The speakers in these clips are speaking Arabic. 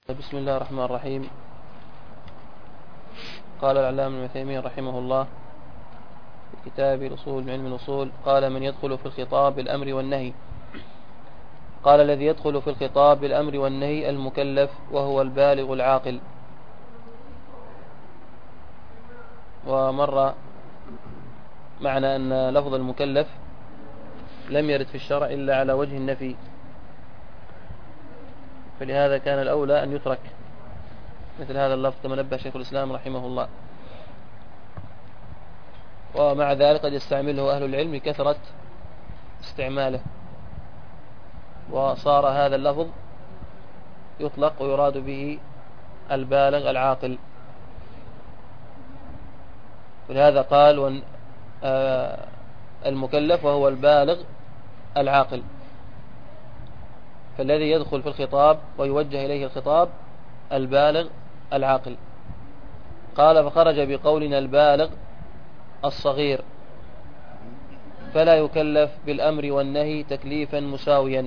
بسم الله الرحمن الرحيم. قال العلامة ابن عثيمين رحمه الله في كتاب الأصول من علم الأصول: قال: من يدخل في الخطاب بالأمر والنهي. قال: الذي يدخل في الخطاب بالأمر والنهي المكلف وهو البالغ العاقل. ومر معنى أن لفظ المكلف لم يرد في الشرع إلا على وجه النفي، فلهذا كان الأولى أن يترك مثل هذا اللفظ كما نبه شيخ الإسلام رحمه الله. ومع ذلك قد يستعمله أهل العلم لكثرة استعماله، وصار هذا اللفظ يطلق ويراد به البالغ العاقل. ولهذا قال المكلف وهو البالغ العاقل. فالذي يدخل في الخطاب ويوجه إليه الخطاب البالغ العاقل. قال: فخرج بقولنا البالغ الصغير، فلا يكلف بالأمر والنهي تكليفا مساويا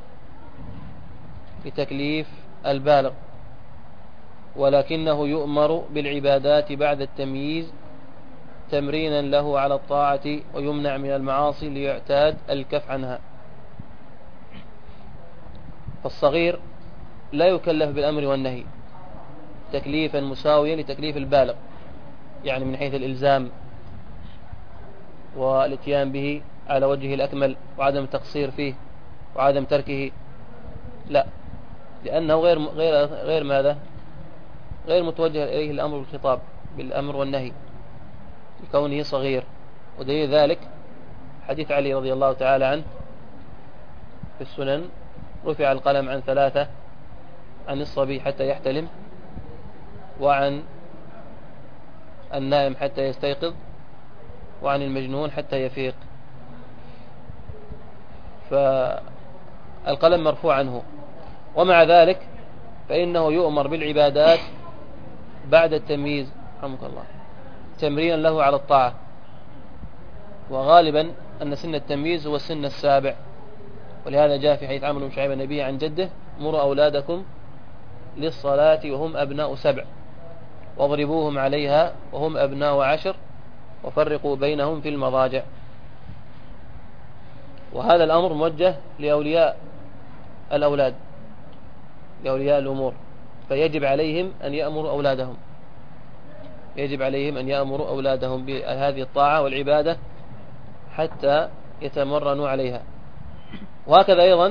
لتكليف البالغ، ولكنه يؤمر بالعبادات بعد التمييز تمرينا له على الطاعة، ويمنع من المعاصي ليعتاد الكف عنها. فالصغير لا يكلف بالأمر والنهي تكليفا مساويا لتكليف البالغ، يعني من حيث الإلزام والاتيان به على وجهه الأكمل وعدم التقصير فيه وعدم تركه، لا، لأنه غير ماذا؟ غير متوجه إليه الأمر بالخطاب بالأمر والنهي لكونه صغير. ودليل ذلك حديث علي رضي الله تعالى عنه في السنن: رفع القلم عن ثلاثة: عن الصبي حتى يحتلم، وعن النائم حتى يستيقظ، وعن المجنون حتى يفيق. فالقلم مرفوع عنه، ومع ذلك فإنه يؤمر بالعبادات بعد التمييز رحمك الله تمرينا له على الطاعة. وغالبا أن سن التمييز هو السن السابع، ولهذا جاء في حديث عمرو بن شعيب النبي عن جده: مروا أولادكم للصلاة وهم أبناء 7، واضربوهم عليها وهم أبناء 10، وفرقوا بينهم في المضاجع. وهذا الأمر موجه لأولياء الأولاد، لأولياء الأمور، فيجب عليهم أن يأمروا أولادهم، يجب عليهم أن يأمروا أولادهم بهذه الطاعة والعبادة حتى يتمرنوا عليها. وهكذا أيضا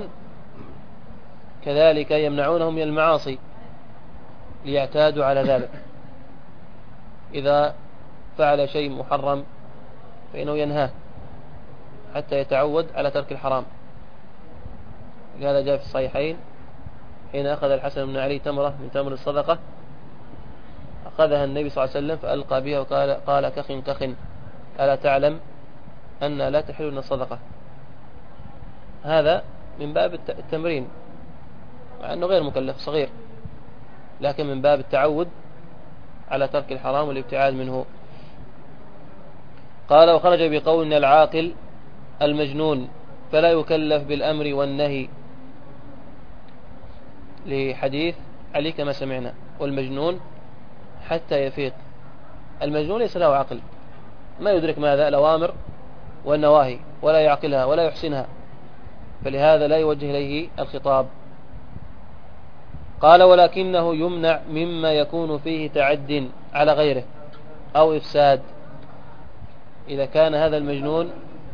كذلك يمنعونهم من المعاصي ليعتادوا على ذلك. إذا فعل شيء محرم فإنه ينهاه حتى يتعود على ترك الحرام. لهذا جاء في الصحيحين: حين أخذ الحسن بن علي تمرة من تمر الصدقة، أخذها النبي صلى الله عليه وسلم فألقى بها وقال: كخ كخ، ألا تعلم أن لا تحل لنا الصدقة؟ هذا من باب التمرين، مع أنه غير مكلف صغير، لكن من باب التعود على ترك الحرام والابتعاد منه. قال: وخرج بقولنا العاقل المجنون، فلا يكلف بالأمر والنهي لحديث علي كما سمعنا: والمجنون حتى يفيق. المجنون ليس له عقل، ما يدرك ماذا؟ الأوامر والنواهي، ولا يعقلها ولا يحسنها، فلهذا لا يوجه إليه الخطاب. قال: ولكنه يمنع مما يكون فيه تعد على غيره أو إفساد. إذا كان هذا المجنون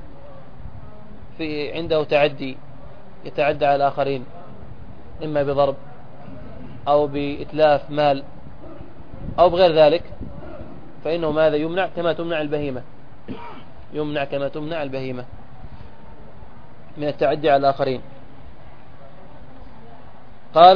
عنده تعدي، يتعدى على الآخرين إما بضرب أو بإتلاف مال أو بغير ذلك، فإنه ماذا؟ يمنع كما تمنع البهيمة، يمنع كما تمنع البهيمة من التعدي على الآخرين. قال: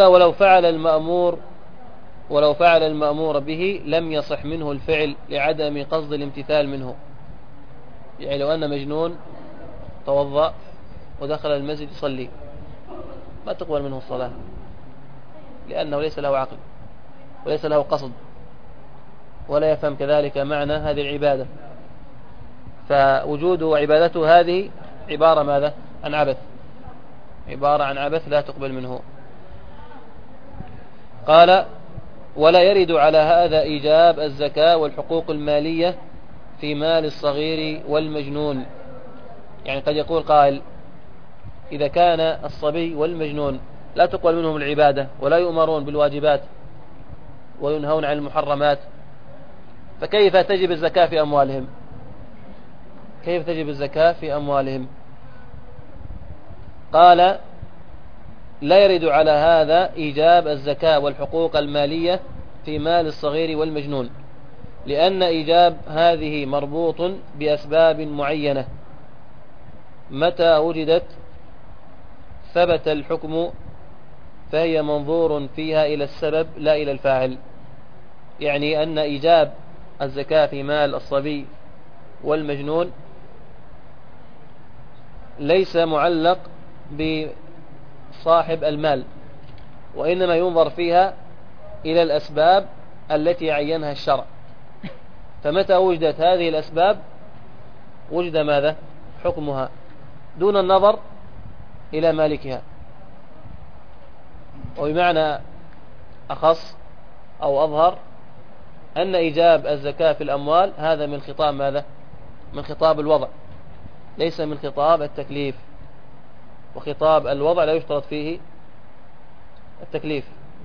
ولو فعل المأمور به لم يصح منه الفعل لعدم قصد الامتثال منه. يعني لو أن مجنون توضأ ودخل المسجد يصلي، ما تقبل منه الصلاة، لأنه ليس له عقل وليس له قصد، ولا يفهم كذلك معنى هذه العبادة. فوجوده وعبادته هذه عبارة ماذا؟ عن عبث، عبارة عن عبث لا تقبل منه. قال: ولا يرد على هذا إيجاب الزكاة والحقوق المالية في مال الصغير والمجنون. يعني قد يقول قائل: إذا كان الصبي والمجنون لا تقبل منهم العبادة ولا يؤمرون بالواجبات وينهون عن المحرمات، فكيف تجب الزكاة في أموالهم؟ كيف تجب الزكاة في أموالهم؟ قال: لا يرد على هذا إيجاب الزكاة والحقوق المالية في مال الصغير والمجنون، لأن إيجاب هذه مربوط بأسباب معينة، متى وجدت ثبت الحكم، فهي منظور فيها إلى السبب لا إلى الفاعل. يعني أن إيجاب الزكاة في مال الصبي والمجنون ليس معلق بصاحب المال، وإنما ينظر فيها إلى الأسباب التي عينها الشرع. فمتى وجدت هذه الأسباب وجد ماذا؟ حكمها، دون النظر إلى مالكها. وبمعنى أخص أو أظهر أن إيجاب الزكاة في الأموال هذا من خطاب ماذا؟ من خطاب الوضع، ليس من خطاب التكليف. وخطاب الوضع لا يشترط فيه التكليف،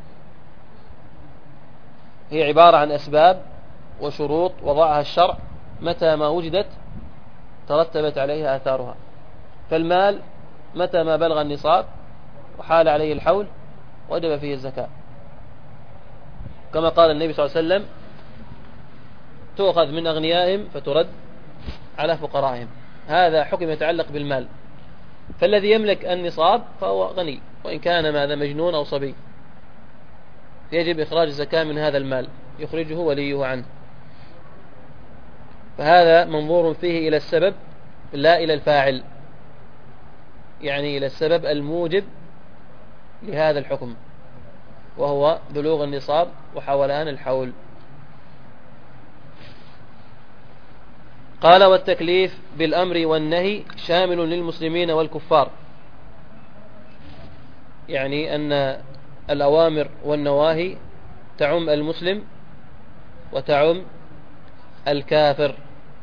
هي عبارة عن أسباب وشروط وضعها الشرع، متى ما وجدت ترتبت عليها آثارها. فالمال متى ما بلغ النصاب وحال عليه الحول وجب فيه الزكاة، كما قال النبي صلى الله عليه وسلم: تؤخذ من أغنيائهم فترد على فقرائهم. هذا حكم يتعلق بالمال. فالذي يملك النصاب فهو غني، وإن كان ماذا؟ مجنون أو صبي، يجب إخراج الزكاة من هذا المال، يخرجه وليه عنه. فهذا منظور فيه إلى السبب لا إلى الفاعل، يعني إلى السبب الموجب لهذا الحكم، وهو بلوغ النصاب وحولان الحول. قال: والتكليف بالأمر والنهي شامل للمسلمين والكفار. يعني أن الأوامر والنواهي تعم المسلم وتعم الكافر.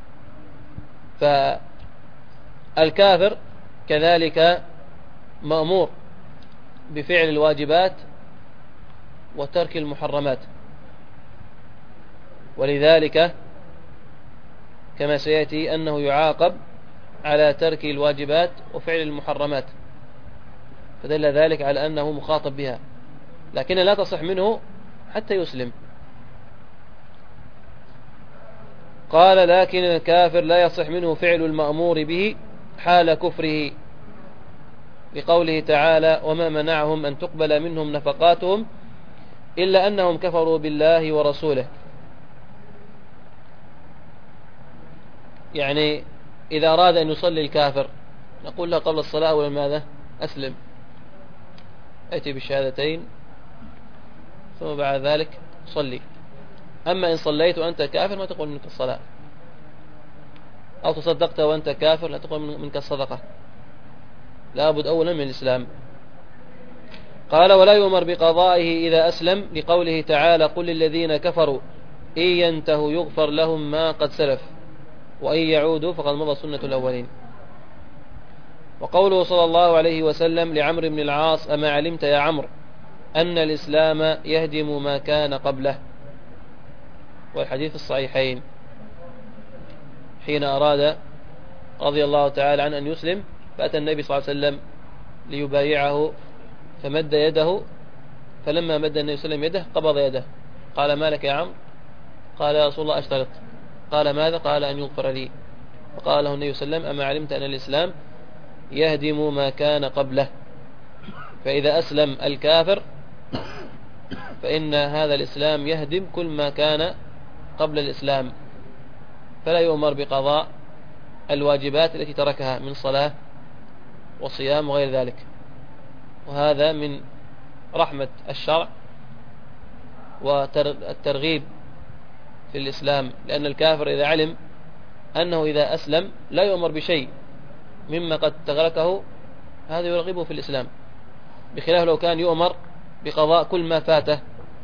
فالكافر كذلك مأمور بفعل الواجبات وترك المحرمات، ولذلك كما سيأتي أنه يعاقب على ترك الواجبات وفعل المحرمات، فدل ذلك على أنه مخاطب بها، لكن لا تصح منه حتى يسلم. قال: لكن الكافر لا يصح منه فعل المأمور به حال كفره، لقوله تعالى: وما منعهم أن تقبل منهم نفقاتهم إلا أنهم كفروا بالله ورسوله. يعني إذا أراد أن يصلي الكافر نقول له قبل الصلاة أولا ماذا؟ أسلم، أتي بالشهادتين ثم بعد ذلك صلي. أما إن صليت وأنت كافر ما تقول منك الصلاة، أو تصدقت وأنت كافر لا تقول منك الصدقة، لابد أولا من الإسلام. قال: ولا يؤمر بقضائه إذا أسلم، لقوله تعالى: قل للذين كفروا إن ينتهوا يغفر لهم ما قد سلف وإن يعودوا فقد مضى سنة الأولين. وقوله صلى الله عليه وسلم لعمرو بن العاص: أما علمت يا عمرو أن الإسلام يهدم ما كان قبله، والحديث الصحيحين، حين أراد رضي الله تعالى عنه أن يسلم فأتى النبي صلى الله عليه وسلم ليبايعه فمد يده، فلما مد النبي صلى الله عليه وسلم يده قبض يده، قال: ما لك يا عمرو؟ قال: يا رسول الله أشترط. قال: ماذا؟ قال: أن يغفر لي. فقال له النبي صلى الله عليه وسلم: أما علمت أن الإسلام يهدم ما كان قبله؟ فإذا أسلم الكافر فإن هذا الإسلام يهدم كل ما كان قبل الإسلام، فلا يؤمر بقضاء الواجبات التي تركها من صلاة وصيام وغير ذلك. وهذا من رحمة الشرع والترغيب في الإسلام، لأن الكافر إذا علم أنه إذا أسلم لا يؤمر بشيء مما قد تغلقه هذا يرغبه في الإسلام، بخلاف لو كان يؤمر بقضاء كل ما فاته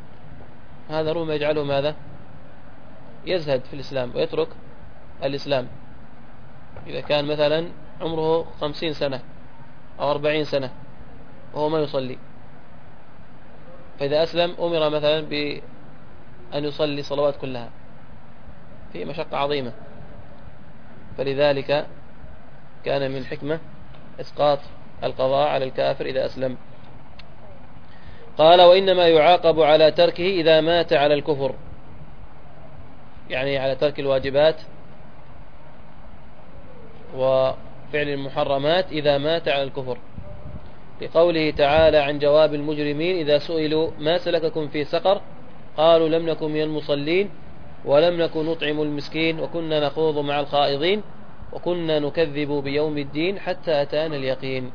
هذا ربما يجعله ماذا؟ يزهد في الإسلام ويترك الإسلام. إذا كان مثلا عمره 50 سنة أو 40 سنة وهو ما يصلي، فإذا أسلم أمر مثلا بأن يصلي صلوات كلها، في مشقة عظيمة. فلذلك كان من حكمة إسقاط القضاء على الكافر إذا أسلم. قال: وإنما يعاقب على تركه إذا مات على الكفر، يعني على ترك الواجبات وفعل المحرمات إذا مات على الكفر، لقوله تعالى عن جواب المجرمين إذا سئلوا ما سلككم في سقر قالوا لم نكن من المصلين ولم نكن نطعم المسكين وكنا نخوض مع الخائضين وكنا نكذب بيوم الدين حتى أتانا اليقين.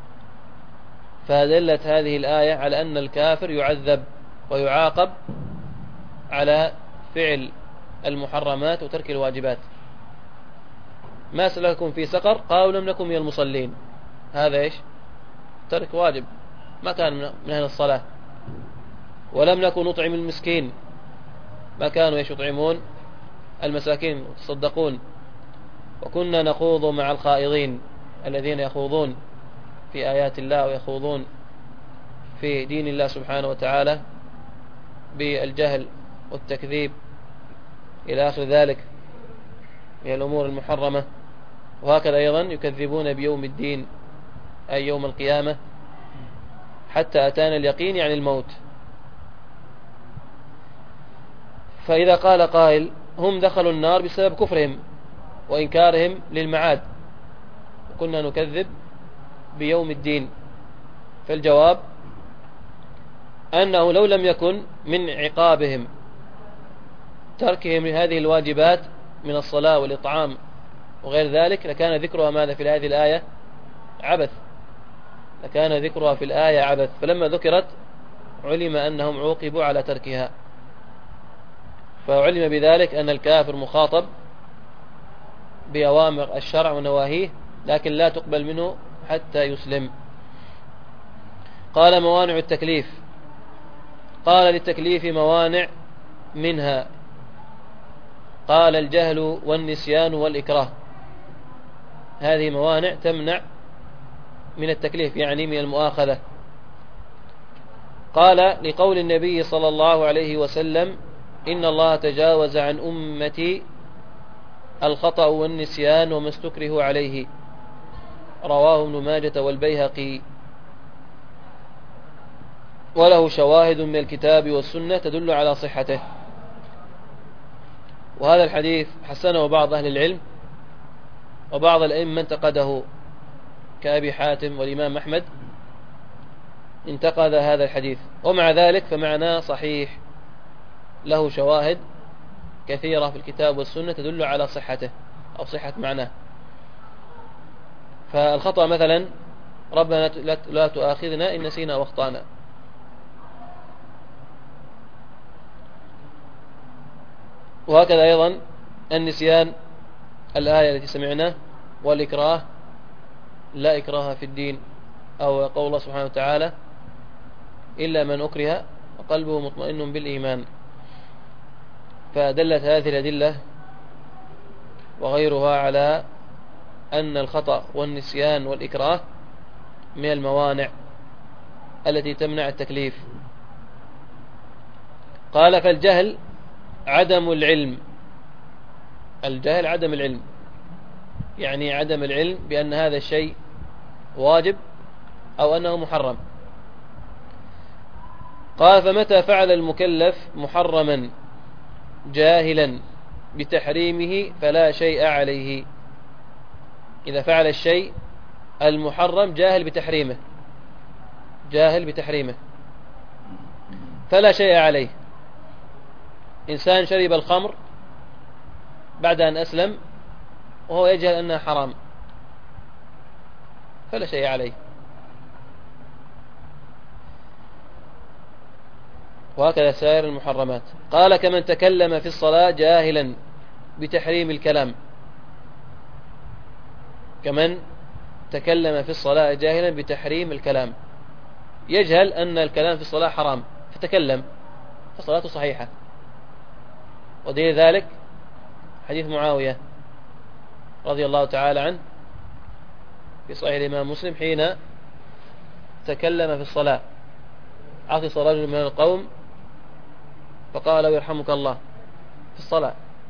فدلت هذه الآية على أن الكافر يعذب ويعاقب على فعل المحرمات وترك الواجبات. ما سلككم في سقر قالوا لم نكن من المصلين، هذا إيش؟ ترك واجب، ما كان من أهل الصلاة. ولم نكن نطعم المسكين، ما كانوا يطعمون المساكين وتصدقون. وكنا نخوض مع الخائضين، الذين يخوضون في آيات الله ويخوضون في دين الله سبحانه وتعالى بالجهل والتكذيب إلى آخر ذلك من الأمور المحرمة. وهكذا أيضا يكذبون بيوم الدين أي يوم القيامة حتى أتانا اليقين، يعني الموت. فإذا قال قائل هم دخلوا النار بسبب كفرهم وإنكارهم للمعاد وكنا نكذب بيوم الدين، فالجواب أنه لو لم يكن من عقابهم تركهم لهذه الواجبات من الصلاة والإطعام وغير ذلك لكان ذكرها ماذا في هذه الآية؟ عبث، لكان ذكرها في الآية عبث. فلما ذكرت علم أنهم عوقبوا على تركها، فعلم بذلك أن الكافر مخاطب بأوامر الشرع ونواهيه لكن لا تقبل منه حتى يسلم. قال: موانع التكليف. قال: للتكليف موانع، منها قال الجهل والنسيان والإكراه، هذه موانع تمنع من التكليف يعني من المؤاخذة. قال: لقول النبي صلى الله عليه وسلم إن الله تجاوز عن أمتي الخطأ والنسيان وما استكره عليه، رواه ابن ماجة والبيهقي، وله شواهد من الكتاب والسنة تدل على صحته. وهذا الحديث حسنه بعض أهل العلم وبعض الأئمة انتقده كأبي حاتم والإمام أحمد انتقد هذا الحديث، ومع ذلك فمعناه صحيح، له شواهد كثيرة في الكتاب والسنة تدل على صحته أو صحة معناه. فالخطأ مثلا ربنا لا تؤاخذنا إن نسينا واخطأنا، وهكذا أيضا النسيان الآية التي سمعناه، والإكراه لا إكراه في الدين، أو قول الله سبحانه وتعالى إلا من أكره وقلبه مطمئن بالإيمان. فدلت هذه الأدلة وغيرها على أن الخطأ والنسيان والإكراه من الموانع التي تمنع التكليف. قال: فالجهل عدم العلم. الجهل عدم العلم، يعني عدم العلم بأن هذا الشيء واجب أو أنه محرم. قال: فمتى فعل المكلف محرما جاهلا بتحريمه فلا شيء عليه. إذا فعل الشيء المحرم جاهل بتحريمه فلا شيء عليه. إنسان شرب الخمر بعد أن أسلم وهو يجهل أنها حرام فلا شيء عليه. وهكذا سائر المحرمات. قال: كمن تكلم في الصلاة جاهلا بتحريم الكلام. كمن تكلم في الصلاة جاهلا بتحريم الكلام، يجهل أن الكلام في الصلاة حرام فتكلم، فصلاته صحيحة. ودليل ذلك حديث معاوية رضي الله تعالى عنه في صحيح الإمام مسلم حين تكلم في الصلاة، عطس رجل من القوم فقال له يرحمك الله في الصلاة،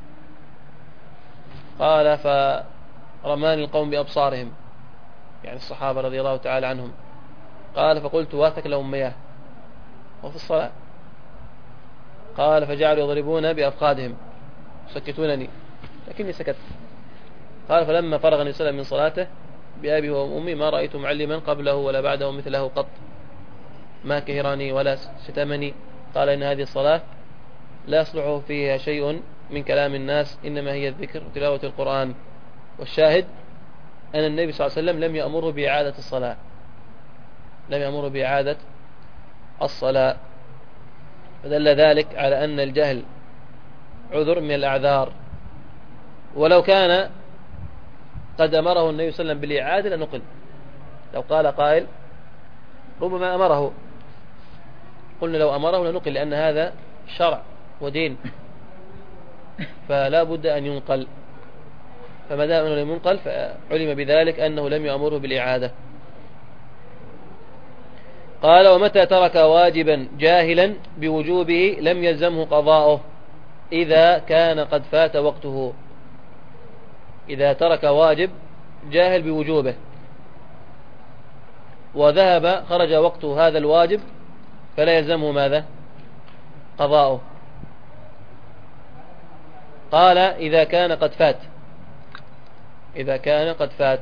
قال فرماني القوم بأبصارهم، يعني الصحابة رضي الله تعالى عنهم، قال فقلت واثك لهم مياه وفي الصلاة، قال فجعلوا يضربون بأفخاذهم يسكتونني لكني سكت. قال فلما فرغ النبي صلى الله عليه وسلم من صلاته بأبي وأمي ما رأيت معلما قبله ولا بعده مثله قط، ما كهرني ولا شتمني. قال إن هذه الصلاة لا يصلح فيها شيء من كلام الناس، إنما هي الذكر وتلاوة القرآن. والشاهد أن النبي صلى الله عليه وسلم لم يأمره بإعادة الصلاة، لم يأمره بإعادة الصلاة، فدل ذلك على أن الجهل عذر من الأعذار. ولو كان قد أمره النبي صلى الله عليه وسلم بالإعادة لنقل، لو قال قائل ربما أمره، قلنا لو أمره لنقل، لأن هذا شرع ودين فلا بد أن ينقل، فما دام أنه لم ينقل فعلم بذلك أنه لم يأمره بالإعادة. قال ومتى ترك واجبا جاهلا بوجوبه لم يلزمه قضاؤه إذا كان قد فات وقته. إذا ترك واجب جاهل بوجوبه وذهب خرج وقت هذا الواجب فلا يلزمه ماذا؟ قضاؤه. قال إذا كان قد فات، إذا كان قد فات.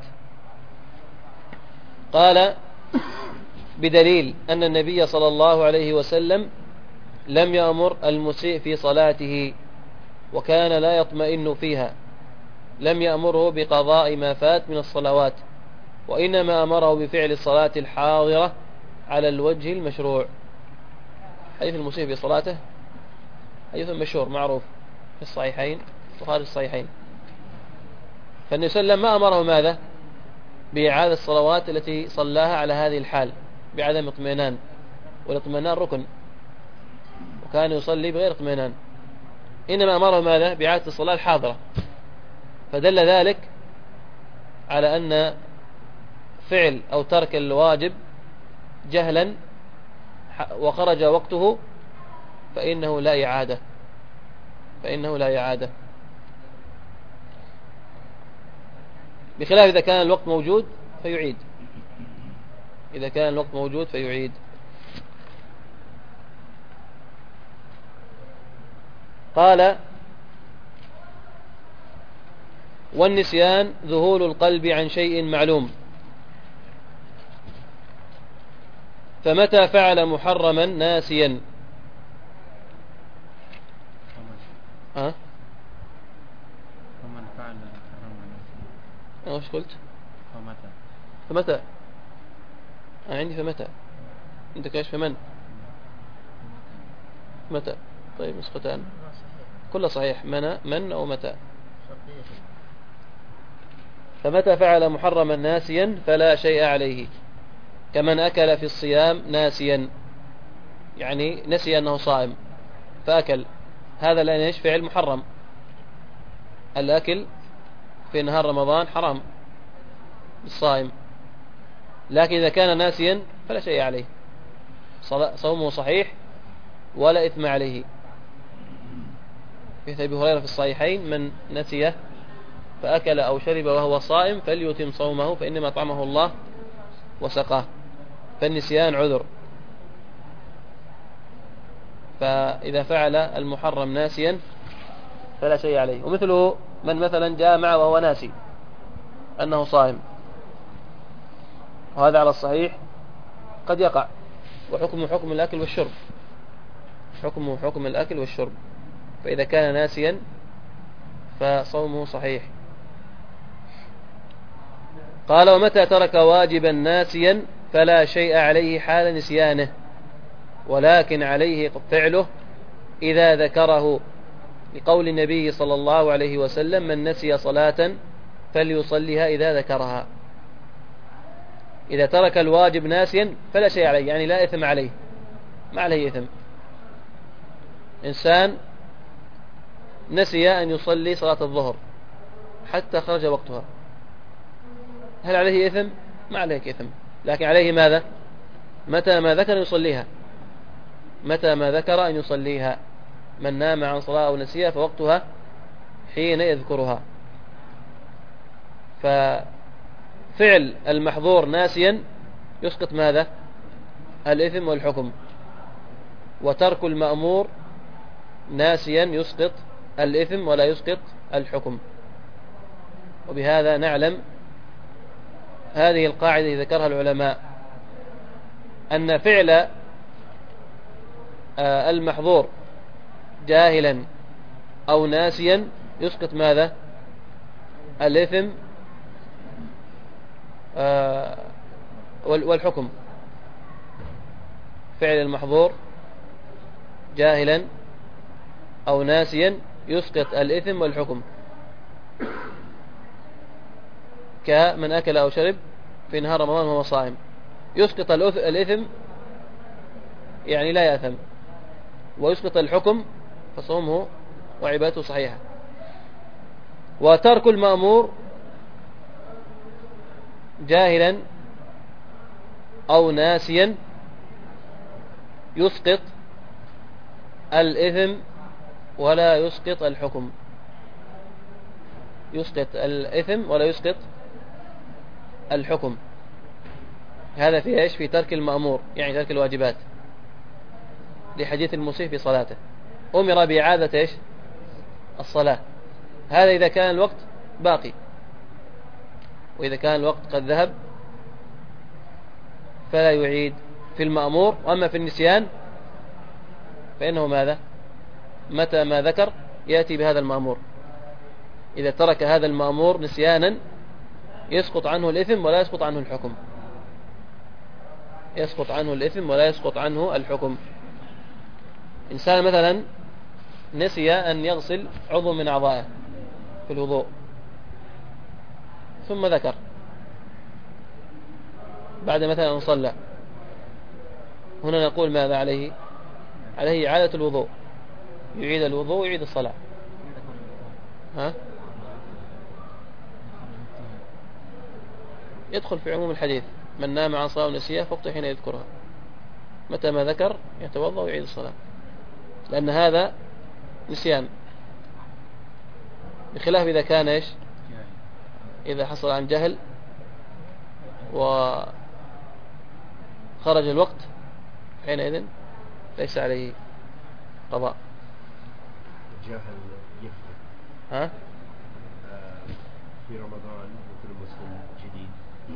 قال بدليل أن النبي صلى الله عليه وسلم لم يأمر المسيء في صلاته وكان لا يطمئن فيها، لم يأمره بقضاء ما فات من الصلوات، وإنما أمره بفعل الصلاة الحاضرة على الوجه المشروع. حديث المسيء في صلاته حديث مشهور معروف في الصحيحين وخارج الصحيحين. فالنبي صلى الله عليه وسلم ما أمره ماذا؟ بإعادة الصلوات التي صلاها على هذه الحال بعدم اطمئنان، والاطمئنان ركن وكان يصلي بغير اطمئنان، إنما أمره ماذا؟ بإعادة الصلاة الحاضرة. فدل ذلك على أن فعل أو ترك الواجب جهلا وخرج وقته فإنه لا إعادة، فإنه لا إعادة، بخلاف إذا كان الوقت موجود فيعيد، إذا كان الوقت موجود فيعيد. قال والنسيان ذهول القلب عن شيء معلوم، فمتى فعل محرما ناسيا ومن فعل محرما ناسيا وش قلت؟ فمتى أنا عندي فمتى، عندك ايش؟ فمن متى؟ طيب نسختان كلها صحيح، من أو متى. فمتى فعل محرما ناسيا فلا شيء عليه، كمن أكل في الصيام ناسيا، يعني نسي أنه صائم فأكل، هذا لأن ايش؟ فعل محرم. الأكل في نهار رمضان حرام للصائم، لكن إذا كان ناسيا فلا شيء عليه، صومه صحيح ولا إثم عليه. في أبي هريرة في الصحيحين من نسي فأكل أو شرب وهو صائم فليتم صومه فإنما طعمه الله وسقاه. فالنسيان عذر، فإذا فعل المحرم ناسيا فلا شيء عليه. ومثله من مثلا جامع وهو ناسي أنه صائم، وهذا على الصحيح قد يقع، وحكمه حكم الأكل والشرب، حكمه حكم الأكل والشرب، فإذا كان ناسيا فصومه صحيح. قال ومتى ترك واجبا ناسيا فلا شيء عليه حال نسيانه، ولكن عليه فعله إذا ذكره، لقول النبي صلى الله عليه وسلم من نسي صلاة فليصليها إذا ذكرها. إذا ترك الواجب ناسيا فلا شيء عليه، يعني لا إثم عليه، ما عليه إثم. إنسان نسي أن يصلي صلاة الظهر حتى خرج وقتها، هل عليه إثم؟ ما عليه إثم، لكن عليه ماذا؟ متى ما ذكر أن يصليها، متى ما ذكر أن يصليها. من نام عن صلاة أو نسيها فوقتها حين يذكرها. ففعل المحظور ناسيا يسقط ماذا؟ الإثم والحكم، وترك المأمور ناسيا يسقط الإثم ولا يسقط الحكم. وبهذا نعلم هذه القاعدة ذكرها العلماء، أن فعل المحظور جاهلا أو ناسيا يسقط ماذا؟ الإثم والحكم. فعل المحظور جاهلا أو ناسيا يسقط الإثم والحكم، كمن أكل أو شرب في نهار رمضان وهو صائم، يسقط الإثم يعني لا يأثم، ويسقط الحكم فصومه وعبادته صحيحة. وترك المأمور جاهلا أو ناسيا يسقط الإثم ولا يسقط الحكم، يسقط الإثم ولا يسقط الحكم. هذا في إيش؟ في ترك المأمور، يعني ترك الواجبات، لحديث المسيء في صلاته أمر بإعادة إيش؟ الصلاة. هذا إذا كان الوقت باقي، وإذا كان الوقت قد ذهب فلا يعيد في المأمور. وأما في النسيان فإنه ماذا؟ متى ما ذكر يأتي بهذا المأمور. إذا ترك هذا المأمور نسيانا يسقط عنه الإثم ولا يسقط عنه الحكم، يسقط عنه الإثم ولا يسقط عنه الحكم. إنسان مثلا نسي أن يغسل عضو من أعضائه في الوضوء، ثم ذكر بعد مثلا أن صلى، هنا نقول ماذا عليه؟ عليه إعادة الوضوء، يعيد الوضوء ويعيد الصلاة. ها؟ يدخل في عموم الحديث: من نام عن صلاة ونسيها فوقته حين يذكرها، متى ما ذكر يتوضأ ويعيد الصلاة، لأن هذا نسيان. بخلاف إذا كان إيش؟ إذا حصل عن جهل وخرج الوقت حينئذ ليس عليه قضاء. جهل يفطر. ها؟ في رمضان مثل مسلم جديد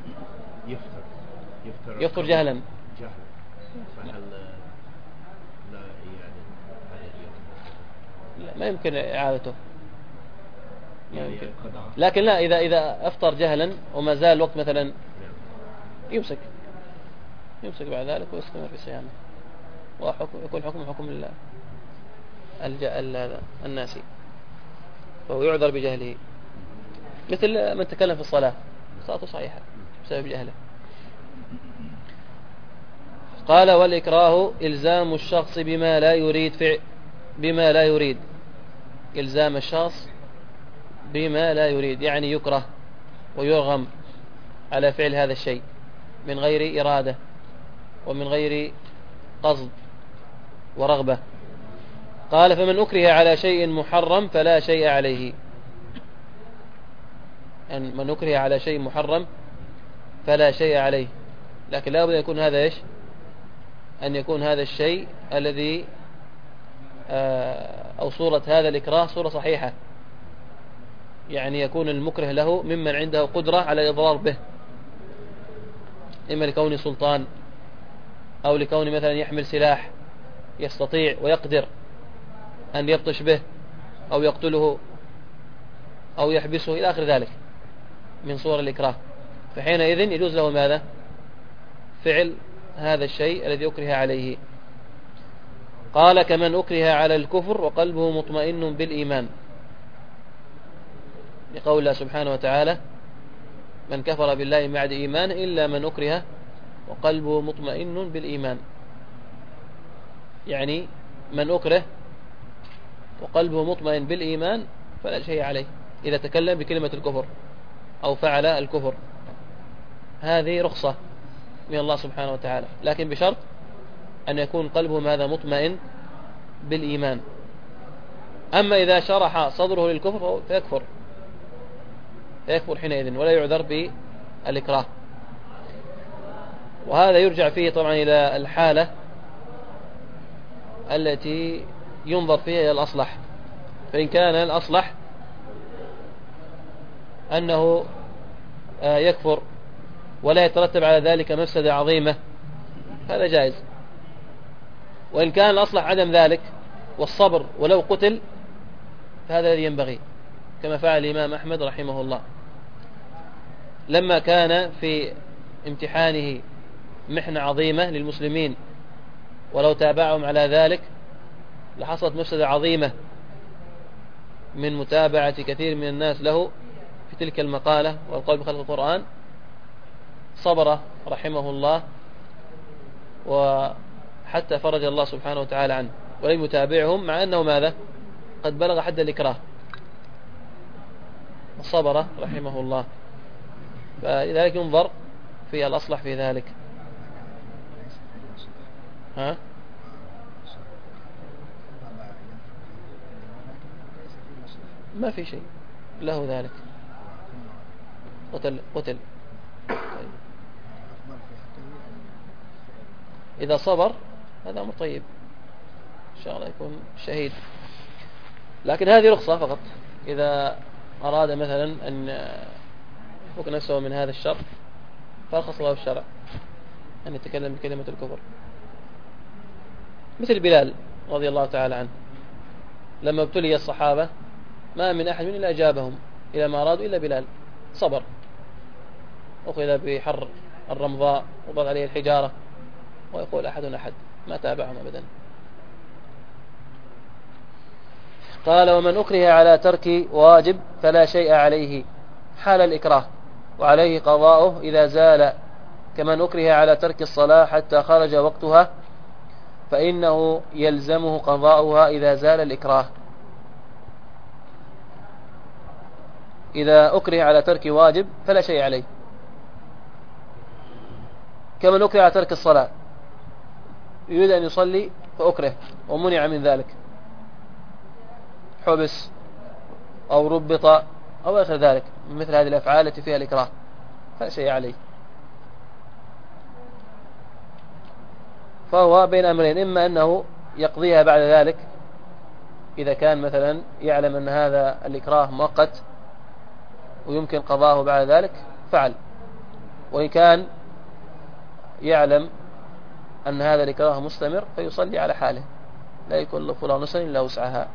يفطر جهلا. فهل لا يعني هذا اليوم؟ لا، ما يمكن إعادته، ما يعني يمكن. لكن لا، إذا أفطر جهلا وما زال الوقت مثلا يمسك بعد ذلك ويستمر في صيامه، ويكون حكم الناسي، فهو يعذر بجهله، مثل من تكلم في الصلاة صلاته صحيحة بسبب جهله. قال: والإكراه إلزام الشخص بما لا يريد إلزام الشخص بما لا يريد، يعني يكره ويرغم على فعل هذا الشيء من غير إرادة ومن غير قصد ورغبة. قال: فمن أكره على شيء محرم فلا شيء عليه. يعني من أكره على شيء محرم فلا شيء عليه، لكن لا بد أن يكون هذا إيش؟ أن يكون هذا الشيء الذي أو صورة هذا الإكراه صورة صحيحة، يعني يكون المكره له ممن عنده قدرة على الإضرار به، إما لكون سلطان أو لكون مثلا يحمل سلاح يستطيع ويقدر أن يبطش به أو يقتله أو يحبسه إلى آخر ذلك من صور الإكراه، فحينئذ يجوز له ماذا؟ فعل هذا الشيء الذي أكره عليه. قال: كمن أكره على الكفر وقلبه مطمئن بالإيمان، لقول الله سبحانه وتعالى: من كفر بالله بعد إيمان إلا من أكره وقلبه مطمئن بالإيمان، يعني من أكره وقلبه مطمئن بالإيمان فلا شيء عليه إذا تكلم بكلمة الكفر أو فعل الكفر. هذه رخصة من الله سبحانه وتعالى، لكن بشرط أن يكون قلبه ماذا مطمئن بالإيمان. أما إذا شرح صدره للكفر فيكفر حينئذ ولا يعذر بالإكراه. وهذا يرجع فيه طبعا إلى الحالة التي ينظر فيها إلى الأصلح. فإن كان الأصلح أنه يكفر ولا يترتب على ذلك مفسدة عظيمة هذا جائز. وإن كان الأصلح عدم ذلك والصبر ولو قتل فهذا الذي ينبغي، كما فعل الإمام أحمد رحمه الله لما كان في امتحانه محنة عظيمة للمسلمين، ولو تابعهم على ذلك لحصلت مفسدة عظيمة من متابعة كثير من الناس له في تلك المقالة والقول بخلق القرآن. صبر رحمه الله وحتى فرج الله سبحانه وتعالى عنه ولم يتابعهم مع أنه ماذا قد بلغ حد الإكراه. صبر رحمه الله. فلذلك ينظر في الأصلح في ذلك. ها؟ ما في شيء له ذلك. قتل. إذا صبر هذا أمر طيب إن شاء الله يكون شهيد. لكن هذه رخصة فقط إذا أراد مثلا أن يفك نفسه من هذا الشر فرخص الله الشرع أن يتكلم بكلمة الكفر، مثل بلال رضي الله تعالى عنه لما ابتلي الصحابة ما من أحد إلا أجابهم إلى ما أرادوا إلا بلال، صبر، أخذ بحر الرمضاء وضغط عليه الحجارة ويقول أحد ما تابعهم أبدا. قال ومن أكره على ترك واجب فلا شيء عليه حال الإكراه وعليه قضاؤه إذا زال، كمن أكره على ترك الصلاة حتى خرج وقتها فإنه يلزمه قضاؤها إذا زال الإكراه. إذا أكره على ترك واجب فلا شيء عليه، كمن أكره على ترك الصلاة يريد أن يصلي فأكره ومنع من ذلك، حبس أو ربط أو غير ذلك من مثل هذه الأفعال التي فيها الإكراه فلا شيء عليه. فهو بين أمرين، إما أنه يقضيها بعد ذلك إذا كان مثلا يعلم أن هذا الإكراه مؤقت ويمكن قضاءه بعد ذلك فعل، وإن كان يعلم أن هذا الإكراه مستمر فيصلي على حاله لا يكلف الله نفسا إلا وسعها.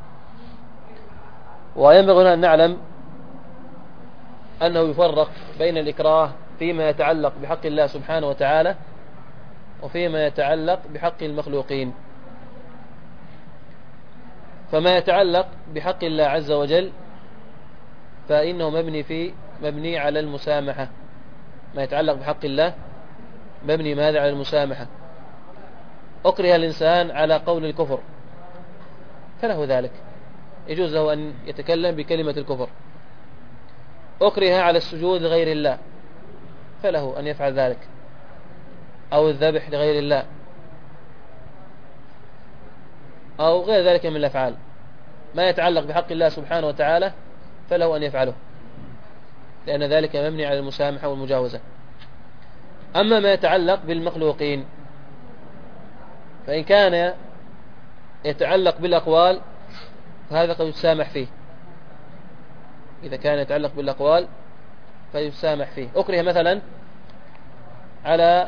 وينبغي هنا أن نعلم أنه يفرق بين الإكراه فيما يتعلق بحق الله سبحانه وتعالى وفيما يتعلق بحق المخلوقين. فما يتعلق بحق الله عز وجل فإنه مبني على المسامحة. ما يتعلق بحق الله مبني ماذا؟ على المسامحة. أكره الإنسان على قول الكفر فله ذلك، يجوز له أن يتكلم بكلمة الكفر. أكره على السجود لغير الله فله أن يفعل ذلك، أو الذبح لغير الله أو غير ذلك من الأفعال. ما يتعلق بحق الله سبحانه وتعالى فله أن يفعله، لأن ذلك مبني على المسامحة والمجاوزة. أما ما يتعلق بالمخلوقين فإن كان يتعلق بالأقوال فهذا قد يتسامح فيه. إذا كان يتعلق بالأقوال فيتسامح فيه. أكره مثلا على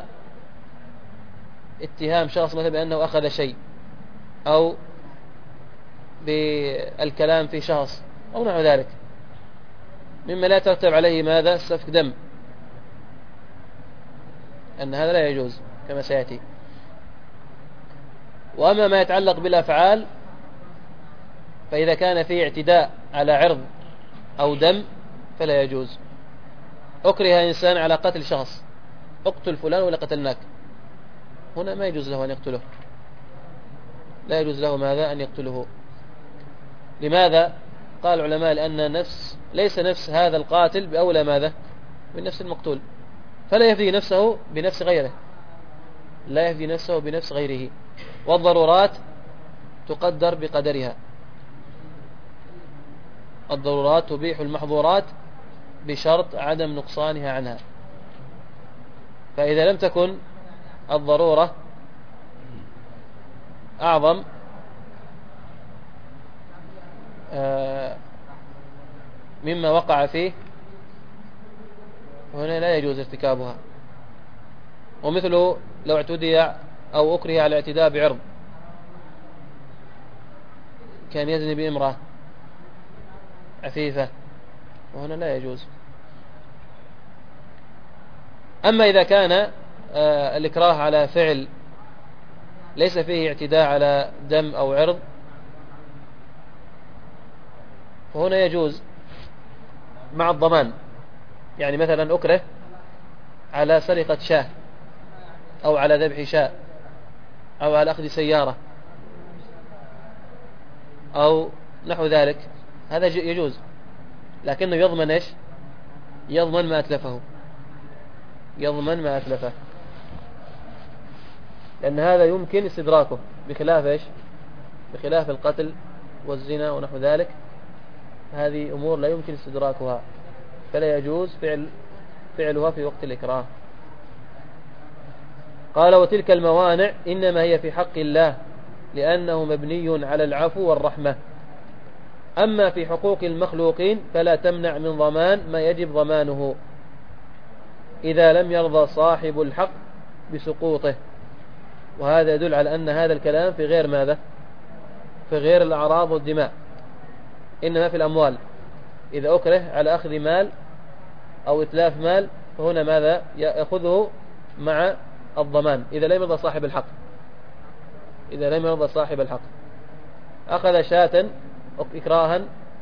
اتهام شخص مثلا بأنه أخذ شيء أو بالكلام في شخص أو نحو ذلك مما لا ترتب عليه ماذا؟ سفك دم، أن هذا لا يجوز كما سيأتي. وأما ما يتعلق بالأفعال فإذا كان فيه اعتداء على عرض أو دم فلا يجوز. أكره إنسان على قتل شخص، اقتل فلان ولا قتلناك، هنا ما يجوز له أن يقتله، لا يجوز له ماذا؟ أن يقتله. لماذا؟ قال العلماء لأن ليس نفس هذا القاتل بأولى ماذا؟ من نفس المقتول، فلا يفدي نفسه بنفس غيره، لا يفدي نفسه بنفس غيره، والضرورات تقدر بقدرها، الضرورات تبيح المحظورات بشرط عدم نقصانها عنها. فإذا لم تكن الضرورة أعظم مما وقع فيه، هنا لا يجوز ارتكابها. ومثله لو اعتدي أو أكره على الاعتداء بعرض، كان يزني بامرأة عفيفة، وهنا لا يجوز. أما إذا كان الإكراه على فعل ليس فيه اعتداء على دم أو عرض، فهنا يجوز مع الضمان. يعني مثلا أكره على سرقة شاة، أو على ذبح شاة، أو على أخذ سيارة، أو نحو ذلك، هذا يجوز، لكنه يضمن إيش؟ يضمن ما أتلفه، يضمن ما أتلفه، لأن هذا يمكن استدراكه، بخلاف إيش؟ بخلاف القتل والزنا ونحو ذلك، هذه أمور لا يمكن استدراكها، فلا يجوز فعلها في وقت الإكراه. قال: وتلك الموانع إنما هي في حق الله، لأنه مبني على العفو والرحمة. أما في حقوق المخلوقين فلا تمنع من ضمان ما يجب ضمانه، إذا لم يرضى صاحب الحق بسقوطه. وهذا يدل على أن هذا الكلام في غير ماذا؟ في غير الأعراض والدماء، إنما في الأموال. إذا أكره على أخذ مال أو إتلاف مال، فهنا ماذا؟ يأخذه مع الضمان إذا لم يرضى صاحب الحق. إذا لم يرضى صاحب الحق أخذ شاة إكراها،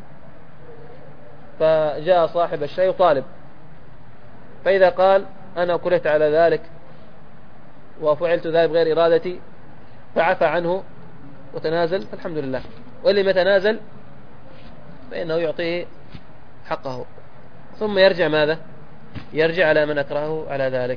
فجاء صاحب الشاة يطالب، فإذا قال: أنا أكرهت على ذلك وفعلت ذلك بغير إرادتي، فعفى عنه وتنازل، فالحمد لله. واللي ما تنازل فإنه يعطيه حقه، ثم يرجع ماذا؟ يرجع على من أكرهه على ذلك.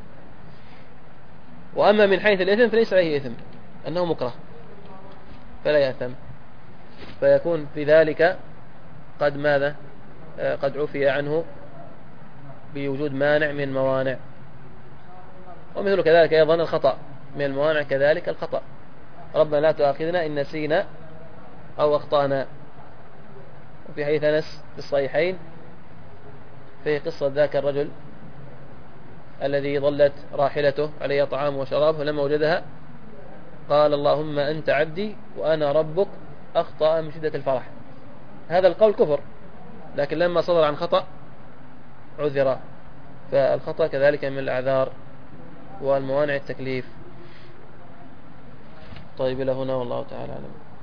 وأما من حيث الإثم فليس عليه إثم، أنه مكره فلا يأثم، فيكون في ذلك قد ماذا؟ قد عفي عنه بوجود مانع من الموانع. ومثل كذلك أيضا الخطأ من الموانع، كذلك الخطأ: ربنا لا تؤاخذنا إن نسينا أو أخطأنا. وفي حديث أنس في الصحيحين في قصة ذاك الرجل الذي ظلت راحلته عليها طعام وشراب، فلما وجدها قال: اللهم أنت عبدي وأنا ربك، أخطأ من شدة الفرح. هذا القول كفر، لكن لما صدر عن خطأ عذر. فالخطأ كذلك من الأعذار والموانع التكليف. طيب إلى هنا والله تعالى أعلم.